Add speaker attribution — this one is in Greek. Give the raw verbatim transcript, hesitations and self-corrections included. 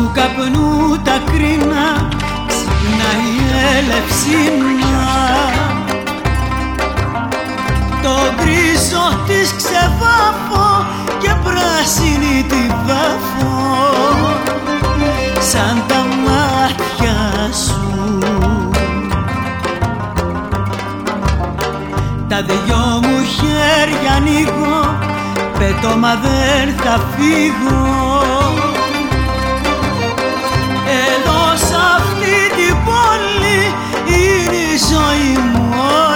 Speaker 1: του καπνού τα κρίνα ξυπνάει η ελευσίνα. Το γκρίζο της ξεβάφω και πράσινη τη βάφω σαν τα μάτια σου. Τα δυο μου χέρια ανοίγω, πετώ μα δεν θα φύγω. Εδώ σ' αυτή την πόλη είναι η ζωή μου.